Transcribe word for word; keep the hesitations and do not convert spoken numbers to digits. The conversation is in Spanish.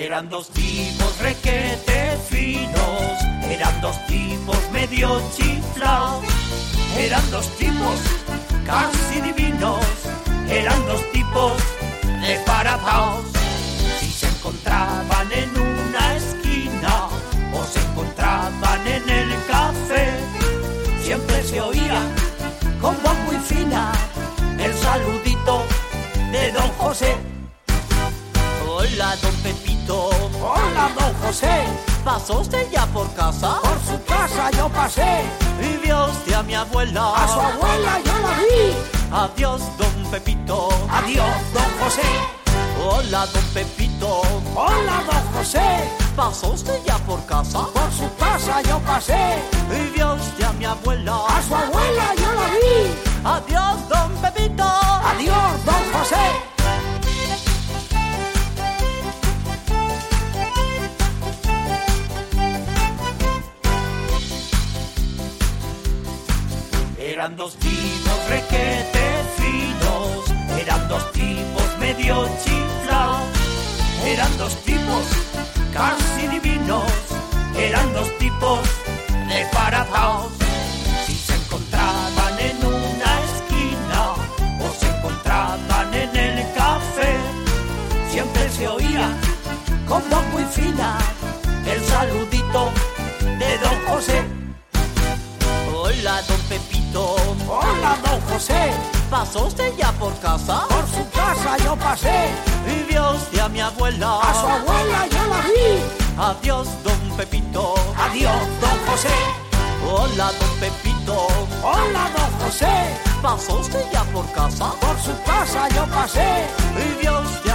Eran dos tipos requete finos, eran dos tipos medio chiflados, eran dos tipos casi divinos, eran dos tipos desbaratados. Si se encontraban en una esquina o se encontraban en el café, siempre se oía con voz muy fina el saludito de don José. Hola, don Pepito. Hola, don José. ¿Pasó usted ya por casa? Por su casa yo pasé. ¿Y vio usted a mi abuela? A su abuela yo la vi. Adiós, don Pepito. Adiós, don José. Hola, don Pepito. Hola, don José. ¿Pasó usted ya por casa? Por su casa yo pasé. ¿Y vio usted a mi abuela? A su abuela yo la vi. Adiós, don Pepito. Adiós, don José. Eran dos tipos requete finos, eran dos tipos medio chiflados, eran dos tipos casi divinos, eran dos tipos desbaratados. Si se encontraban en una esquina o se encontraban en el café, siempre se oía con voz muy fina el saludito de don José. Hola, don Pepito. Hola, don José. ¿Pasó usted ya por casa? Por su casa yo pasé. ¿Y vio usted a mi abuela? A su abuela yo la vi. Adiós, don Pepito. Adiós, don José. Hola, don Pepito. Hola, don José. ¿Pasó usted ya por casa? Por su casa yo pasé. ¿Y vio usted